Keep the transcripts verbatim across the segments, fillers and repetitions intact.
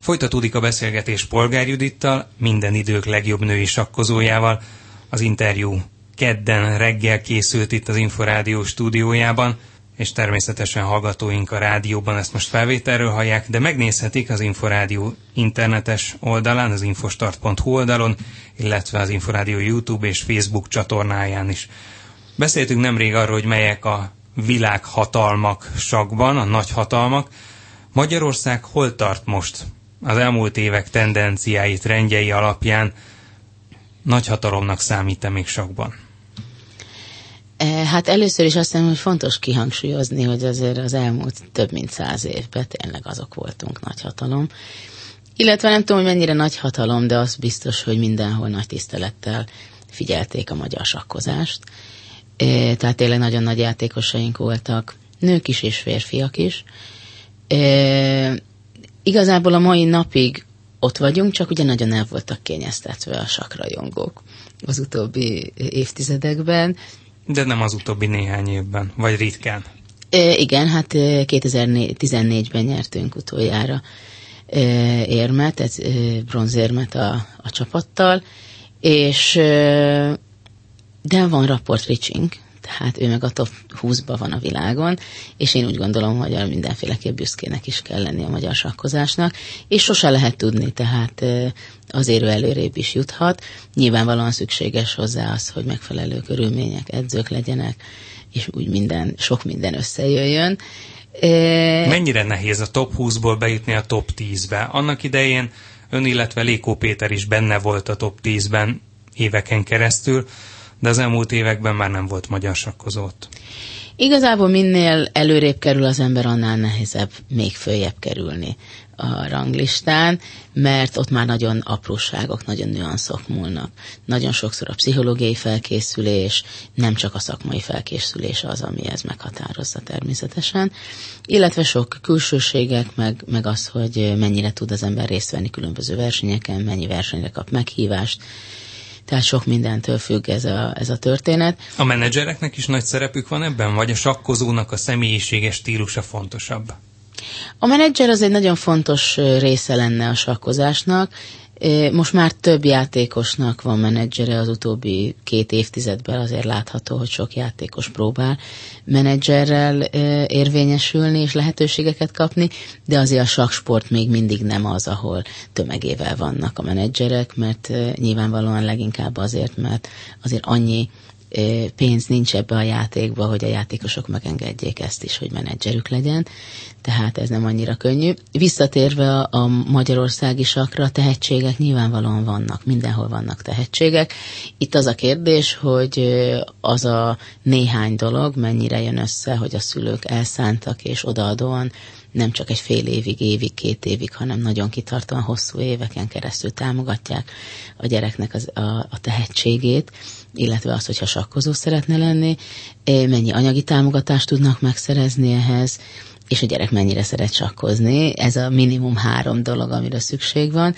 Folytatódik a beszélgetés Polgár Judittal, minden idők legjobb női sakkozójával. Az interjú kedden reggel készült itt az Inforádió stúdiójában, és természetesen hallgatóink a rádióban ezt most felvételről hallják, de megnézhetik az Inforádió internetes oldalán, az infostart pont hu oldalon, illetve az Inforádió YouTube és Facebook csatornáján is. Beszéltünk nemrég arról, hogy melyek a világhatalmak sakkban, a nagyhatalmak. Magyarország hol tart most? Az elmúlt évek tendenciái, trendjei alapján nagyhatalomnak számít-e még sakkban? Hát először is azt hiszem, hogy fontos kihangsúlyozni, hogy azért az elmúlt több mint száz évben tényleg azok voltunk nagyhatalom. Illetve nem tudom, hogy mennyire nagyhatalom, de az biztos, hogy mindenhol nagy tisztelettel figyelték a magyar sakkozást. Tehát tényleg nagyon nagy játékosaink voltak, nők is és férfiak is. Igazából a mai napig ott vagyunk, csak ugye nagyon el voltak kényeztetve a sakkrajongók az utóbbi évtizedekben. De nem az utóbbi néhány évben, vagy ritkán. E, igen, hát kétezer-tizennégyben nyertünk utoljára e, érmet, ez e, bronzérmet a, a csapattal, és e, de van Rapport Ricsing, tehát ő meg a top húszban van a világon, és én úgy gondolom, hogy mindenféleképp büszkének is kell lenni a magyar sakkozásnak, és sose lehet tudni, tehát azért ő előrébb is juthat. Nyilvánvalóan szükséges hozzá az, hogy megfelelő körülmények, edzők legyenek, és úgy minden, sok minden összejöjjön. Mennyire nehéz a top húszból bejutni a top tízbe? Annak idején ön, illetve Lékó Péter is benne volt a top tízben éveken keresztül, de az elmúlt években már nem volt magyar sakkozót. Igazából minél előrébb kerül az ember, annál nehezebb még följebb kerülni a ranglistán, mert ott már nagyon apróságok, nagyon nüanszok múlnak. Nagyon sokszor a pszichológiai felkészülés, nem csak a szakmai felkészülés az, ami ez meghatározza természetesen, illetve sok külsőségek, meg, meg az, hogy mennyire tud az ember részt venni különböző versenyeken, mennyi versenyre kap meghívást. Tehát sok mindentől függ ez a, ez a történet. A menedzsereknek is nagy szerepük van ebben, vagy a sakkozónak a személyiséges stílusa fontosabb? A menedzser az egy nagyon fontos része lenne a sakkozásnak. Most már több játékosnak van menedzsere, az utóbbi két évtizedben azért látható, hogy sok játékos próbál menedzserrel érvényesülni és lehetőségeket kapni, de azért a sakksport még mindig nem az, ahol tömegével vannak a menedzserek, mert nyilvánvalóan leginkább azért, mert azért annyi pénz nincs ebbe a játékba, hogy a játékosok megengedjék ezt is, hogy menedzserük legyen, tehát ez nem annyira könnyű. Visszatérve a, a magyarországi sakkra, tehetségek nyilvánvalóan vannak, mindenhol vannak tehetségek. Itt az a kérdés, hogy az a néhány dolog mennyire jön össze, hogy a szülők elszántak és odaadóan nem csak egy fél évig, évig, két évig, hanem nagyon kitartóan hosszú éveken keresztül támogatják a gyereknek az, a, a tehetségét, illetve azt, hogyha sakkozó szeretne lenni, mennyi anyagi támogatást tudnak megszerezni ehhez, és a gyerek mennyire szeret sakkozni. Ez a minimum három dolog, amire szükség van.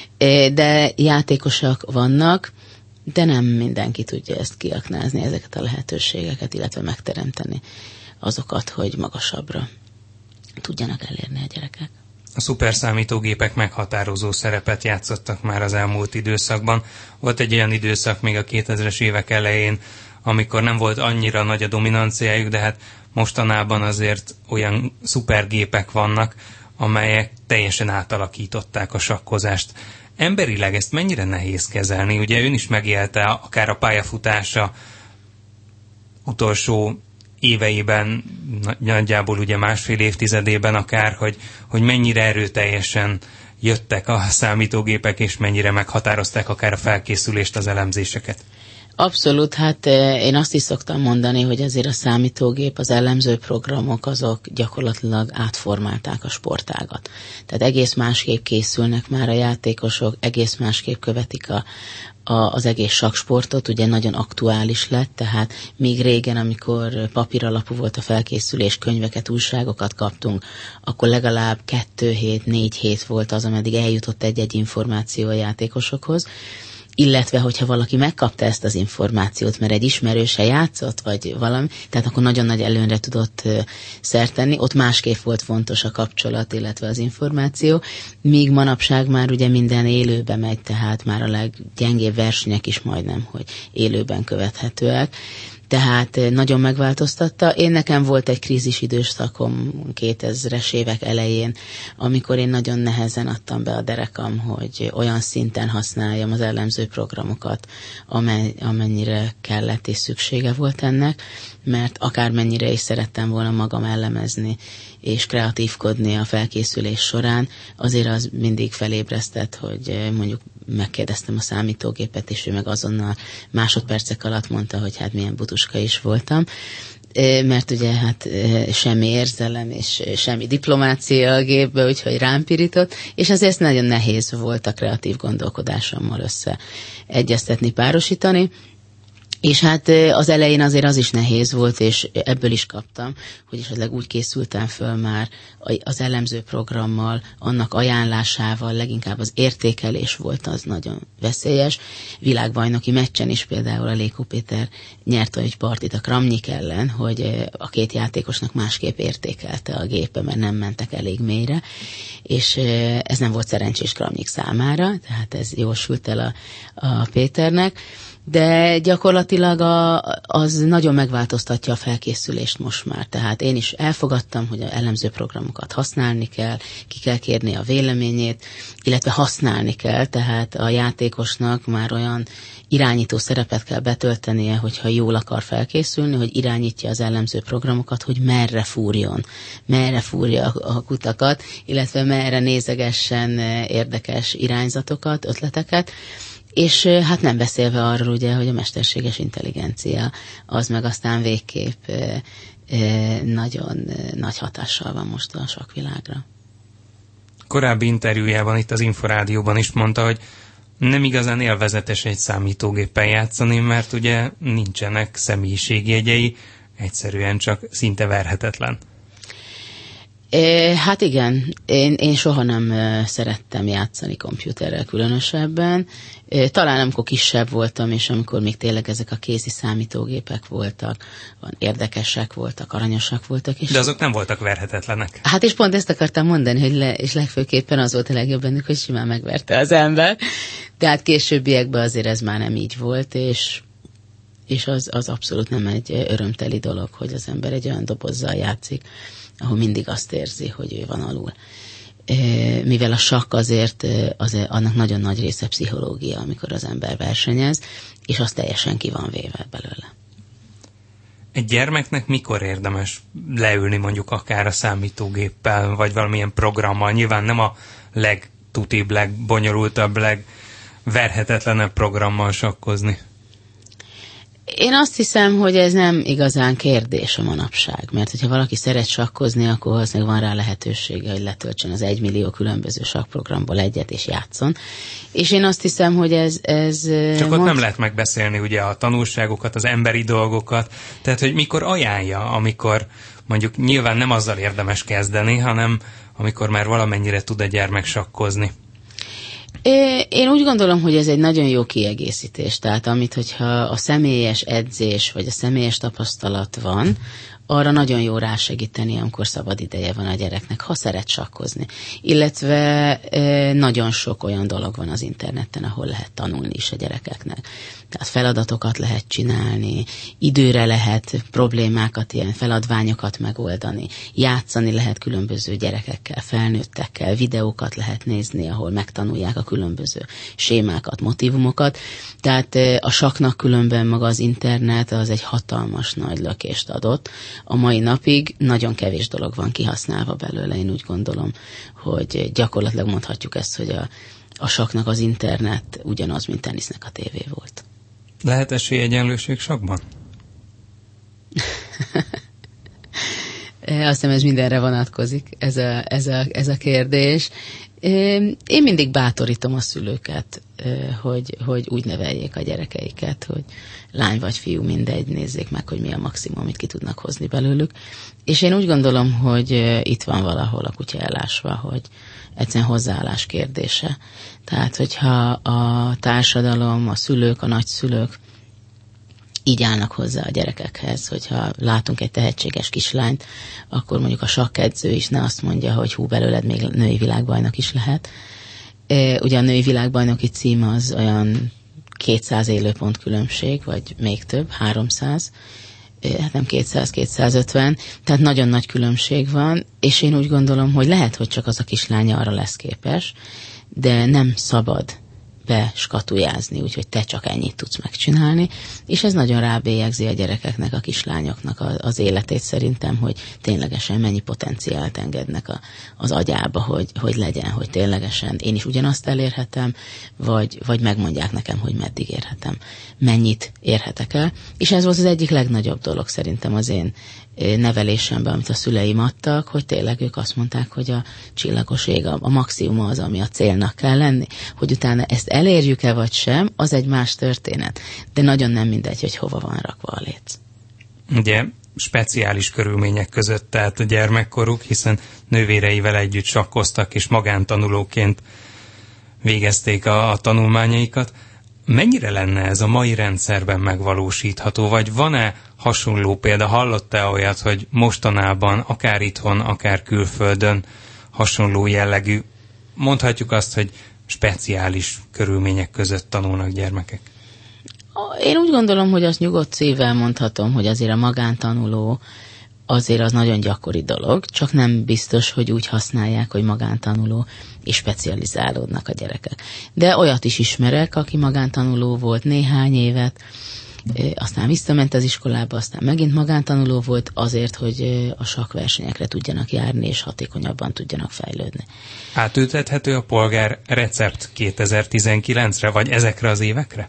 De játékosok vannak, de nem mindenki tudja ezt kiaknázni, ezeket a lehetőségeket, illetve megteremteni azokat, hogy magasabbra tudjanak elérni a gyerekek. A szuperszámítógépek meghatározó szerepet játszottak már az elmúlt időszakban. Volt egy olyan időszak még a kétezres évek elején, amikor nem volt annyira nagy a dominanciájuk, de hát mostanában azért olyan szupergépek vannak, amelyek teljesen átalakították a sakkozást. Emberileg ezt mennyire nehéz kezelni? Ugye ön is megélte akár a pályafutása utolsó éveiben, nagyjából ugye másfél évtizedében akár, hogy, hogy mennyire erőteljesen jöttek a számítógépek, és mennyire meghatározták akár a felkészülést, az elemzéseket. Abszolút, hát én azt is szoktam mondani, hogy azért a számítógép, az elemző programok azok gyakorlatilag átformálták a sportágat. Tehát egész másképp készülnek már a játékosok, egész másképp követik a, a, az egész sakksportot, ugye nagyon aktuális lett, tehát még régen, amikor papíralapú volt a felkészülés, könyveket, újságokat kaptunk, akkor legalább kettő hét, négy hét volt az, ameddig eljutott egy-egy információ a játékosokhoz. illetve hogyha valaki megkapta ezt az információt, mert egy ismerőse játszott, vagy valami, tehát akkor nagyon nagy előnyre tudott szert tenni, ott másképp volt fontos a kapcsolat, illetve az információ, míg manapság már ugye minden élőben megy, tehát már a leggyengébb versenyek is majdnem, hogy élőben követhetőek. Tehát nagyon megváltoztatta. Én nekem volt egy krízis időszakom kétezres évek elején, amikor én nagyon nehezen adtam be a derekam, hogy olyan szinten használjam az elemző programokat, amennyire kellett és szüksége volt ennek, mert akármennyire is szerettem volna magam elemezni és kreatívkodni a felkészülés során, azért az mindig felébresztett, hogy mondjuk megkérdeztem a számítógépet, és ő meg azonnal másodpercek alatt mondta, hogy hát milyen butuska is voltam, mert ugye hát semmi érzelem és semmi diplomácia a gépbe, úgyhogy rám pirított, és azért nagyon nehéz volt a kreatív gondolkodásommal összeegyeztetni, párosítani. És hát az elején azért az is nehéz volt, és ebből is kaptam, hogy esetleg úgy készültem föl már az elemző programmal, annak ajánlásával, leginkább az értékelés volt az nagyon veszélyes. Világbajnoki meccsen is például a Lékó Péter nyert egy partit a Kramnyik ellen, hogy a két játékosnak másképp értékelte a gépe, mert nem mentek elég mélyre, és ez nem volt szerencsés Kramnyik számára, tehát ez jól sült el a, a Péternek. De gyakorlatilag a, az nagyon megváltoztatja a felkészülést most már. Tehát én is elfogadtam, hogy a elemző programokat használni kell, ki kell kérni a véleményét, illetve használni kell, tehát a játékosnak már olyan irányító szerepet kell betöltenie, hogyha jól akar felkészülni, hogy irányítja az elemző programokat, hogy merre fúrjon, merre fúrja a kutakat, illetve merre nézegessen érdekes irányzatokat, ötleteket. És hát nem beszélve arról ugye, hogy a mesterséges intelligencia az meg aztán végképp nagyon nagy hatással van most a sakkvilágra. Korábbi interjújában itt az Inforádióban is mondta, hogy nem igazán élvezetes egy számítógéppel játszani, mert ugye nincsenek személyiségjegyei, egyszerűen csak szinte verhetetlen. Hát igen, én, én soha nem szerettem játszani komputerrel különösebben. Talán amikor kisebb voltam, és amikor még tényleg ezek a kézi számítógépek voltak, érdekesek voltak, aranyosak voltak. És de azok nem voltak verhetetlenek. Hát és pont ezt akartam mondani, hogy le, és legfőképpen az volt a legjobb bennük, hogy simán megverte az ember. Tehát későbbiekben azért ez már nem így volt, és, és az, az abszolút nem egy örömteli dolog, hogy az ember egy olyan dobozzal játszik, ahol mindig azt érzi, hogy ő van alul. Mivel a sakk azért, azért annak nagyon nagy része pszichológia, amikor az ember versenyez, és az teljesen ki van véve belőle. Egy gyermeknek mikor érdemes leülni mondjuk akár a számítógéppel, vagy valamilyen programmal? Nyilván nem a legtutibb, legbonyolultabb, legverhetetlenebb programmal sakkozni. Én azt hiszem, hogy ez nem igazán kérdés a manapság, mert hogyha valaki szeret sakkozni, akkor az meg van rá lehetősége, hogy letöltsön az egymillió különböző sakkprogramból egyet és játszon. És én azt hiszem, hogy ez... ez Csak mond... ott nem lehet megbeszélni ugye a tanulságokat, az emberi dolgokat, tehát hogy mikor ajánlja, amikor mondjuk nyilván nem azzal érdemes kezdeni, hanem amikor már valamennyire tud a gyermek sakkozni. Én úgy gondolom, hogy ez egy nagyon jó kiegészítés, tehát amit, hogyha a személyes edzés, vagy a személyes tapasztalat van, arra nagyon jó rásegíteni, amikor szabad ideje van a gyereknek, ha szeret sakkozni. Illetve nagyon sok olyan dolog van az interneten, ahol lehet tanulni is a gyerekeknek. Tehát feladatokat lehet csinálni, időre lehet problémákat, ilyen feladványokat megoldani, játszani lehet különböző gyerekekkel, felnőttekkel, videókat lehet nézni, ahol megtanulják a különböző sémákat, motivumokat. Tehát a sakknak különben maga az internet az egy hatalmas nagy lökést adott. A mai napig nagyon kevés dolog van kihasználva belőle, én úgy gondolom, hogy gyakorlatilag mondhatjuk ezt, hogy a, a sakknak az internet ugyanaz, mint tenisznek a tévé volt. Lehet esélyegyenlőség sakkban? Azt hiszem, ez mindenre vonatkozik, ez a, ez a, ez a kérdés. Én mindig bátorítom a szülőket, hogy, hogy úgy neveljék a gyerekeiket, hogy lány vagy fiú, mindegy, nézzék meg, hogy mi a maximum, amit ki tudnak hozni belőlük. És én úgy gondolom, hogy itt van valahol a kutya elásva, hogy egyszerűen hozzáállás kérdése. Tehát, hogyha a társadalom, a szülők, a nagyszülők így állnak hozzá a gyerekekhez, hogyha látunk egy tehetséges kislányt, akkor mondjuk a sakkedző is ne azt mondja, hogy hú, belőled még női világbajnok is lehet. Ugye a női világbajnoki cím az olyan kétszáz élőpont különbség, vagy még több, háromszáz, hát nem kétszáz, kétszázötven, tehát nagyon nagy különbség van, és én úgy gondolom, hogy lehet, hogy csak az a kislánya arra lesz képes, de nem szabad beskatujázni, úgyhogy te csak ennyit tudsz megcsinálni, és ez nagyon rábélyegzi a gyerekeknek, a kislányoknak az életét szerintem, hogy ténylegesen mennyi potenciált engednek a, az agyába, hogy, hogy legyen, hogy ténylegesen én is ugyanazt elérhetem, vagy, vagy megmondják nekem, hogy meddig érhetem, mennyit érhetek el, és ez volt az egyik legnagyobb dolog szerintem az én nevelésemben, amit a szüleim adtak, hogy tényleg ők azt mondták, hogy a csillagos ég a, a maximum az, ami a célnak kell lenni, hogy utána ezt elérjük-e vagy sem, az egy más történet. De nagyon nem mindegy, hogy hova van rakva a léc. Ugye speciális körülmények között tehát a gyermekkoruk, hiszen nővéreivel együtt sakkoztak, és magántanulóként végezték a, a tanulmányaikat. Mennyire lenne ez a mai rendszerben megvalósítható, vagy van-e hasonló példa, hallott-e olyat, hogy mostanában, akár itthon, akár külföldön hasonló jellegű, mondhatjuk azt, hogy speciális körülmények között tanulnak gyermekek? Én úgy gondolom, hogy azt nyugodt szívvel mondhatom, hogy azért a magántanuló azért az nagyon gyakori dolog, csak nem biztos, hogy úgy használják, hogy magántanuló, és specializálódnak a gyerekek. De olyat is ismerek, aki magántanuló volt néhány évet, aztán visszament az iskolába, aztán megint magántanuló volt azért, hogy a sakkversenyekre tudjanak járni, és hatékonyabban tudjanak fejlődni. Átültethető a polgár recept kétezer-tizenkilencre, vagy ezekre az évekre?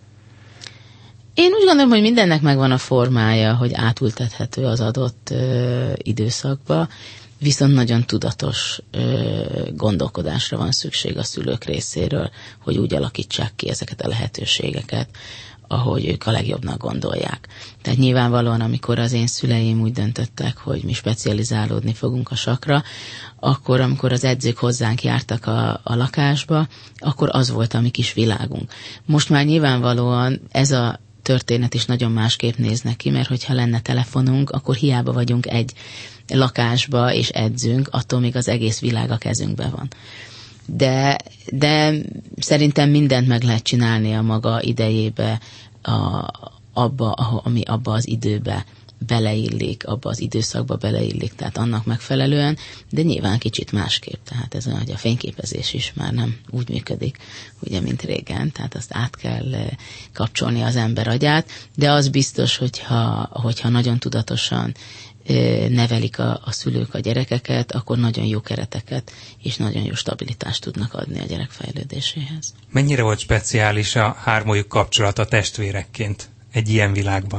Én úgy gondolom, hogy mindennek megvan a formája, hogy átültethető az adott ö, időszakba, viszont nagyon tudatos ö, gondolkodásra van szükség a szülők részéről, hogy úgy alakítsák ki ezeket a lehetőségeket, ahogy ők a legjobbnak gondolják. Tehát nyilvánvalóan, amikor az én szüleim úgy döntöttek, hogy mi specializálódni fogunk a sakkra, akkor, amikor az edzők hozzánk jártak a, a lakásba, akkor az volt a mi kis világunk. Most már nyilvánvalóan ez a történet is nagyon másképp néz neki, mert hogyha lenne telefonunk, akkor hiába vagyunk egy lakásba és edzünk, attól még az egész világ a kezünkben van. De, de szerintem mindent meg lehet csinálni a maga idejébe, a, abba, ami abba az időbe beleillik, abba az időszakba beleillik, tehát annak megfelelően, de nyilván kicsit másképp, tehát ez a, a fényképezés is már nem úgy működik, ugye, mint régen, tehát azt át kell kapcsolni az ember agyát, de az biztos, hogyha, hogyha nagyon tudatosan nevelik a, a szülők a gyerekeket, akkor nagyon jó kereteket és nagyon jó stabilitást tudnak adni a gyerek fejlődéséhez. Mennyire volt speciális a hármójuk kapcsolata testvérekként egy ilyen világban?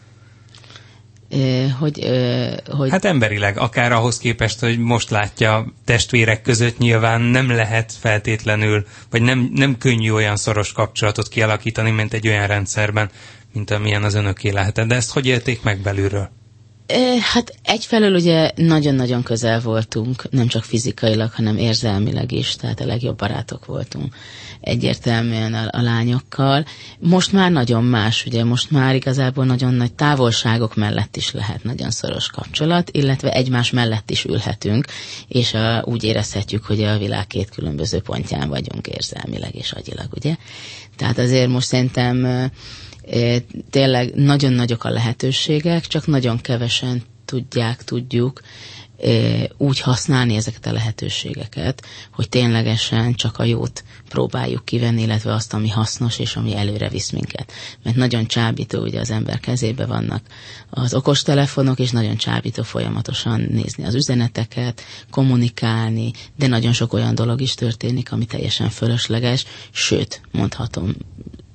Hogy, hogy... Hát emberileg, akár ahhoz képest, hogy most látja testvérek között nyilván nem lehet feltétlenül, vagy nem, nem könnyű olyan szoros kapcsolatot kialakítani, mint egy olyan rendszerben, mint amilyen az önöké lehetett. De ezt hogy élték meg belülről? Hát egyfelől ugye nagyon-nagyon közel voltunk, nem csak fizikailag, hanem érzelmileg is, tehát a legjobb barátok voltunk egyértelműen a, a lányokkal. Most már nagyon más, ugye most már igazából nagyon nagy távolságok mellett is lehet nagyon szoros kapcsolat, illetve egymás mellett is ülhetünk, és a, úgy érezhetjük, hogy a világ két különböző pontján vagyunk érzelmileg és agyilag, ugye? Tehát azért most szerintem tényleg nagyon nagyok a lehetőségek, csak nagyon kevesen tudják, tudjuk úgy használni ezeket a lehetőségeket, hogy ténylegesen csak a jót próbáljuk kivenni, illetve azt, ami hasznos és ami előre visz minket. Mert nagyon csábító, ugye az ember kezébe vannak az okostelefonok, és nagyon csábító folyamatosan nézni az üzeneteket, kommunikálni, de nagyon sok olyan dolog is történik, ami teljesen fölösleges, sőt, mondhatom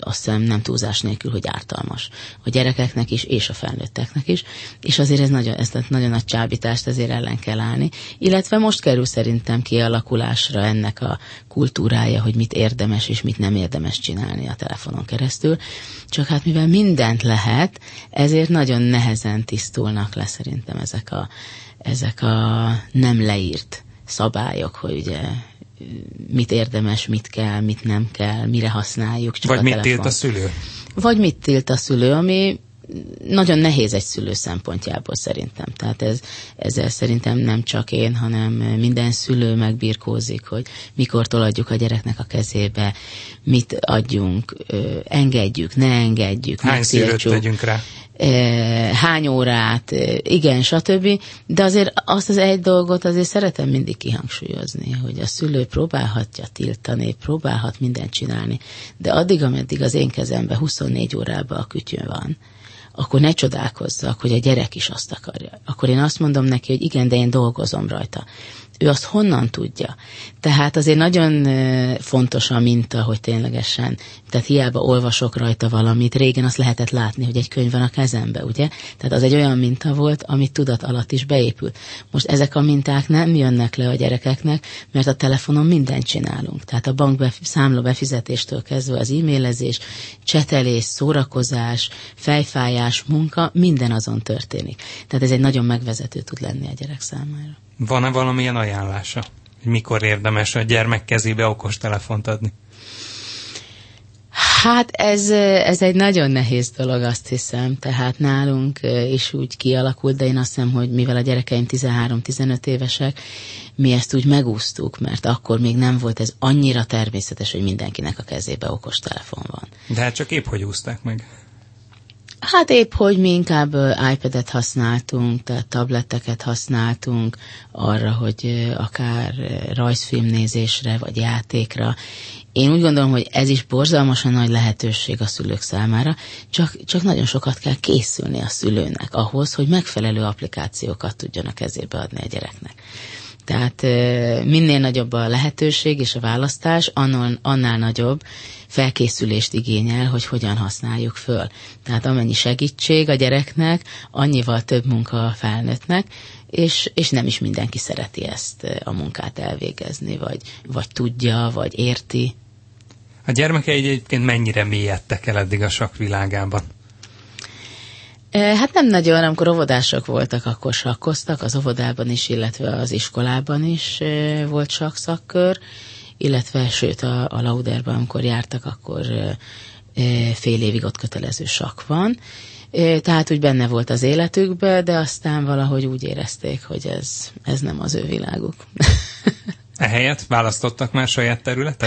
azt hiszem nem túlzás nélkül, hogy ártalmas. A gyerekeknek is, és a felnőtteknek is, és azért ez nagyon, ez nagyon nagy csábítást azért ellen kell állni. Illetve most kerül szerintem kialakulásra ennek a kultúrája, hogy mit érdemes és mit nem érdemes csinálni a telefonon keresztül. Csak hát mivel mindent lehet, ezért nagyon nehezen tisztulnak le szerintem ezek a, ezek a nem leírt szabályok, hogy ugye mit érdemes, mit kell, mit nem kell, mire használjuk. Csak Vagy a mit telefon. tilt a szülő? Vagy mit tilt a szülő, ami nagyon nehéz egy szülő szempontjából szerintem. Tehát ez, ezzel szerintem nem csak én, hanem minden szülő megbirkózik, hogy mikortól adjuk a gyereknek a kezébe, mit adjunk, engedjük, ne engedjük, hány szülőt tegyünk rá? Hány órát, igen, stb. De azért azt az egy dolgot azért szeretem mindig kihangsúlyozni, hogy a szülő próbálhatja tiltani, próbálhat mindent csinálni, de addig, ameddig az én kezemben huszonnégy órában a kütyű van, akkor ne csodálkozzak, hogy a gyerek is azt akarja. Akkor én azt mondom neki, hogy igen, de én dolgozom rajta. Ő azt honnan tudja? Tehát azért nagyon fontos a minta, hogy ténylegesen, tehát hiába olvasok rajta valamit, régen azt lehetett látni, hogy egy könyv van a kezembe, ugye? Tehát az egy olyan minta volt, amit tudat alatt is beépül. Most ezek a minták nem jönnek le a gyerekeknek, mert a telefonon mindent csinálunk. Tehát a bank számla befizetéstől kezdve az e-mailezés, csetelés, szórakozás, fejfájás, munka, minden azon történik. Tehát ez egy nagyon megvezető tud lenni a gyerek számára. Van-e valamilyen ajánlása, hogy mikor érdemes a gyermek kezébe okostelefont adni? Hát ez, ez egy nagyon nehéz dolog, azt hiszem. Tehát nálunk is úgy kialakult, de én azt hiszem, hogy mivel a gyerekeim tizenhárom-tizenöt évesek, mi ezt úgy megúsztuk, mert akkor még nem volt ez annyira természetes, hogy mindenkinek a kezébe okostelefon van. De hát csak épp hogy úszták meg. Hát épp, hogy mi inkább iPad-et használtunk, tehát tabletteket használtunk arra, hogy akár rajzfilmnézésre, vagy játékra. Én úgy gondolom, hogy ez is borzalmasan nagy lehetőség a szülők számára, csak, csak nagyon sokat kell készülni a szülőnek ahhoz, hogy megfelelő applikációkat tudjon a kezébe adni a gyereknek. Tehát minél nagyobb a lehetőség és a választás, annál, annál nagyobb felkészülést igényel, hogy hogyan használjuk föl. Tehát amennyi segítség a gyereknek, annyival több munka a felnőttnek, és, és nem is mindenki szereti ezt a munkát elvégezni, vagy, vagy tudja, vagy érti. A gyermekei egyébként mennyire mélyedtek el eddig a sakk világában? Hát nem nagyon, amikor óvodások voltak, akkor sakkoztak, az óvodában is, illetve az iskolában is volt sakkszakkör, illetve sőt a, a Lauderban, amikor jártak, akkor fél évig ott kötelező sakk van. Tehát úgy benne volt az életükben, de aztán valahogy úgy érezték, hogy ez, ez nem az ő világuk. Ehelyett választottak már saját területet?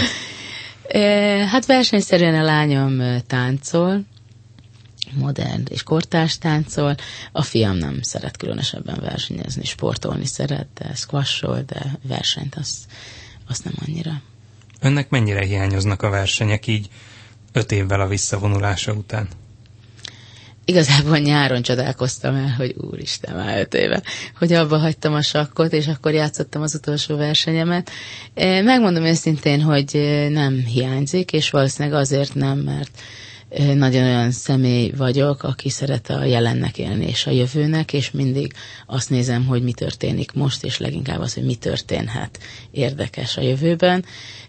Hát versenyszerűen a lányom táncol, modern és kortárs táncol. A fiam nem szeret különösebben versenyezni, sportolni szeret, de squashol, de versenyt azt, azt nem annyira. Önnek mennyire hiányoznak a versenyek így öt évvel a visszavonulása után? Igazából nyáron csodálkoztam el, hogy úristen, már öt éve, hogy abba hagytam a sakkot, és akkor játszottam az utolsó versenyemet. Megmondom őszintén, hogy nem hiányzik, és valószínűleg azért nem, mert nagyon olyan személy vagyok, aki szeret a jelennek élni és a jövőnek, és mindig azt nézem, hogy mi történik most, és leginkább az, hogy mi történhet érdekes a jövőben.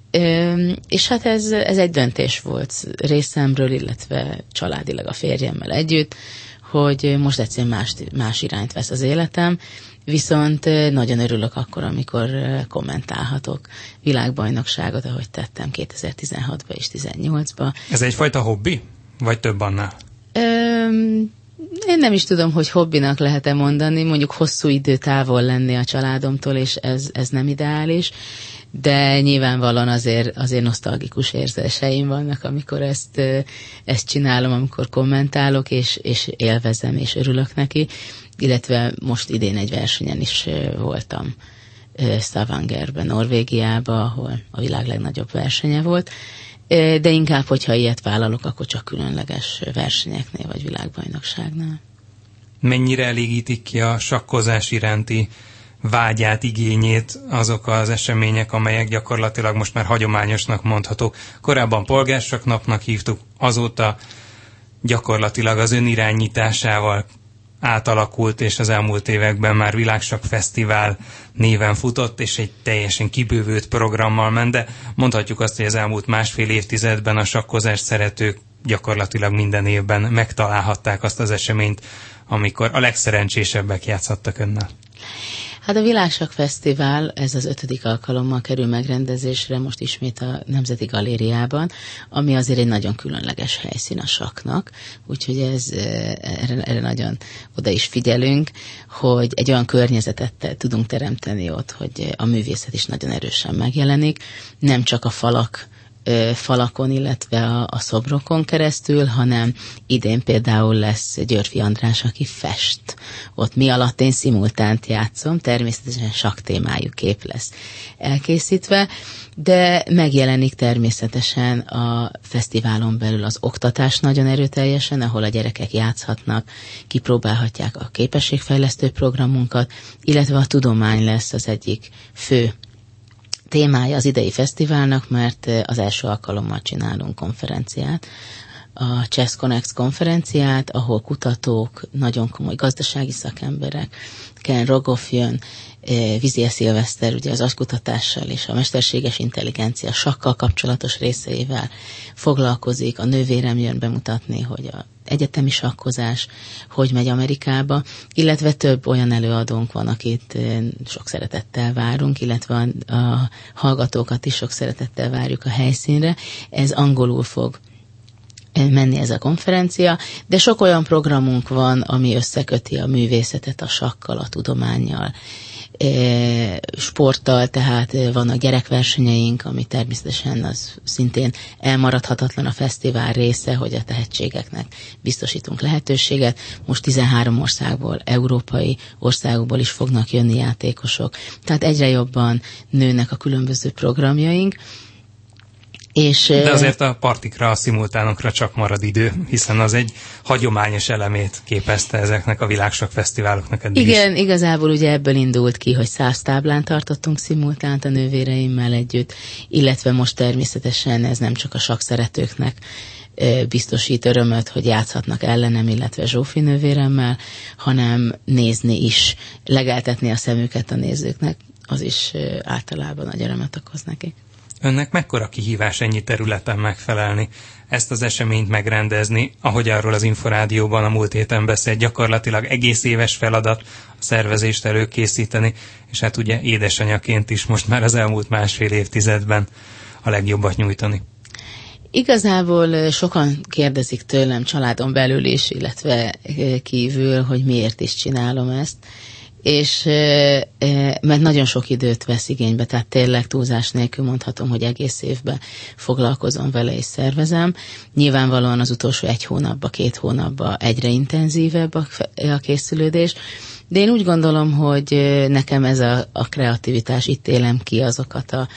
És hát ez, ez egy döntés volt részemről, illetve családilag a férjemmel együtt, hogy most egyszerűen más, más irányt vesz az életem, viszont nagyon örülök akkor, amikor kommentálhatok világbajnokságot, ahogy tettem kétezer-tizenhatban és tizennyolcban. Ez egyfajta hobbi? Vagy több annál? Öm, én nem is tudom, hogy hobbinak lehet-e mondani, mondjuk hosszú idő távol lenni a családomtól, és ez, ez nem ideális, de nyilvánvalóan azért, azért nosztalgikus érzéseim vannak, amikor ezt, ezt csinálom, amikor kommentálok, és, és élvezem, és örülök neki, illetve most idén egy versenyen is voltam Stavangerben, Norvégiában, ahol a világ legnagyobb versenye volt, de inkább, hogyha ilyet vállalok, akkor csak különleges versenyeknél, vagy világbajnokságnál. Mennyire elégítik ki a sakkozás iránti vágyát, igényét azok az események, amelyek gyakorlatilag most már hagyományosnak mondhatók. Korábban polgársaknapnak hívtuk, azóta gyakorlatilag az önirányításával átalakult, és az elmúlt években már Világsak Fesztivál néven futott, és egy teljesen kibővült programmal ment, de mondhatjuk azt, hogy az elmúlt másfél évtizedben a sakkozást szeretők gyakorlatilag minden évben megtalálhatták azt az eseményt, amikor a legszerencsésebbek játszhattak önnel. Hát a Világsak Fesztivál, ez az ötödik alkalommal kerül megrendezésre, most ismét a Nemzeti Galériában, ami azért egy nagyon különleges helyszín a sakknak, úgyhogy ez, erre, erre nagyon oda is figyelünk, hogy egy olyan környezetet tudunk teremteni ott, hogy a művészet is nagyon erősen megjelenik, nem csak a falak, falakon, illetve a, a szobrokon keresztül, hanem idén például lesz Györfi András, aki fest. Ott mi alatt én szimultánt játszom, természetesen sakk témájú kép lesz elkészítve, de megjelenik természetesen a fesztiválon belül az oktatás nagyon erőteljesen, ahol a gyerekek játszhatnak, kipróbálhatják a képességfejlesztő programunkat, illetve a tudomány lesz az egyik fő témája az idei fesztiválnak, mert az első alkalommal csinálunk konferenciát, a Chess Connect konferenciát, ahol kutatók, nagyon komoly gazdasági szakemberek, Ken Rogoff jön, Vizier Szilveszter, ugye az agykutatással és a mesterséges intelligencia sakkal kapcsolatos részeivel foglalkozik, a nővérem jön bemutatni, hogy a egyetemi sakkozás hogy megy Amerikába, illetve több olyan előadónk van, akit sok szeretettel várunk, illetve a, a hallgatókat is sok szeretettel várjuk a helyszínre. Ez angolul fog menni ez a konferencia, de sok olyan programunk van, ami összeköti a művészetet a sakkal, a tudománnyal, sporttal, tehát vannak gyerekversenyeink, ami természetesen az szintén elmaradhatatlan a fesztivál része, hogy a tehetségeknek biztosítunk lehetőséget. Most tizenhárom országból, európai országokból is fognak jönni játékosok, tehát egyre jobban nőnek a különböző programjaink. És, de azért a partikra, a szimultánokra csak marad idő, hiszen az egy hagyományos elemét képezte ezeknek a Világsak Fesztiváloknak eddig igen, is. Igazából ugye ebből indult ki, hogy száz táblán tartottunk szimultánt a nővéreimmel együtt, illetve most természetesen ez nem csak a sakkszeretőknek biztosít örömöt, hogy játszhatnak ellenem, illetve Zsófi nővéremmel, hanem nézni is, legeltetni a szemüket a nézőknek, az is általában nagy örömet okoz nekik. Önnek mekkora kihívás ennyi területen megfelelni, ezt az eseményt megrendezni, ahogy arról az Inforádióban a múlt héten beszélt, gyakorlatilag egész éves feladat a szervezést előkészíteni, és hát ugye édesanyaként is most már az elmúlt másfél évtizedben a legjobbat nyújtani. Igazából sokan kérdezik tőlem családon belül is, illetve kívül, hogy miért is csinálom ezt, és mert nagyon sok időt vesz igénybe, tehát tényleg túlzás nélkül mondhatom, hogy egész évben foglalkozom vele és szervezem. Nyilvánvalóan az utolsó egy hónapban, két hónapban egyre intenzívebb a, a készülődés, de én úgy gondolom, hogy nekem ez a, a kreativitás, itt élem ki azokat a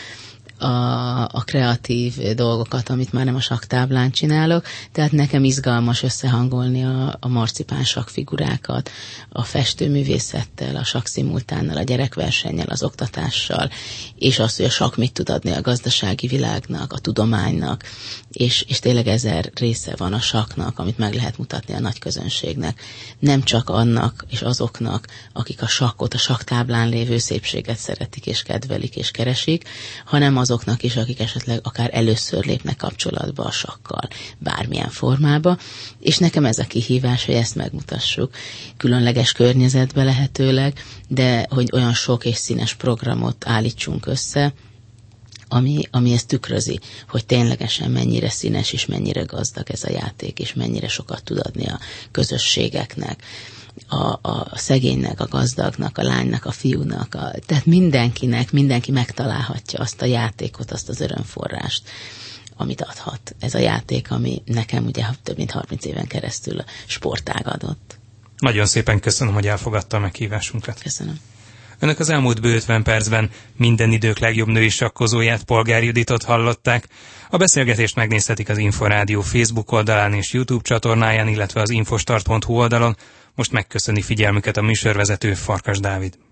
A, a kreatív dolgokat, amit már nem a sakktáblán csinálok, tehát nekem izgalmas összehangolni a, a marcipán sakkfigurákat, a festőművészettel, a sakkszimultánnal, a gyerekversennyel, az oktatással, és azt, hogy a sakk mit tud adni a gazdasági világnak, a tudománynak, és, és tényleg ezer része van a sakknak, amit meg lehet mutatni a nagy közönségnek. Nem csak annak és azoknak, akik a sakkot, a sakktáblán lévő szépséget szeretik és kedvelik és keresik, hanem az azoknak is, akik esetleg akár először lépnek kapcsolatba a sakkal, bármilyen formába, és nekem ez a kihívás, hogy ezt megmutassuk. Különleges környezetbe lehetőleg, de hogy olyan sok és színes programot állítsunk össze, ami, ami ezt tükrözi, hogy ténylegesen mennyire színes és mennyire gazdag ez a játék, és mennyire sokat tud adni a közösségeknek. A, a szegénynek, a gazdagnak, a lánynak, a fiúnak, a, tehát mindenkinek, mindenki megtalálhatja azt a játékot, azt az örömforrást, amit adhat. Ez a játék, ami nekem ugye több mint harminc éven keresztül a sportág adott. Nagyon szépen köszönöm, hogy elfogadta a meghívásunkat. Köszönöm. Önök az elmúlt bő ötven percben minden idők legjobb női sakkozóját, Polgár Juditot hallották. A beszélgetést megnézhetik az Inforádió Facebook oldalán és YouTube csatornáján, illetve az infostart pont hu oldalon. Most megköszöni figyelmüket a műsorvezető, Farkas Dávid.